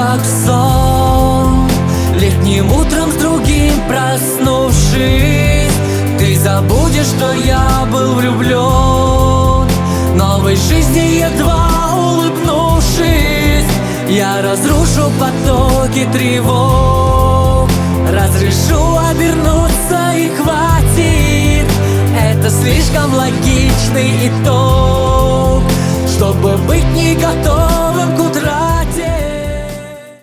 как сон. Летним утром с другим проснувшись, ты забудешь, что я был влюблен. Новой жизни едва улыбнувшись, я разрушу потоки тревог. Разрешу обернуться и хватит. Это слишком логичный итог, чтобы быть не готовым к утрам.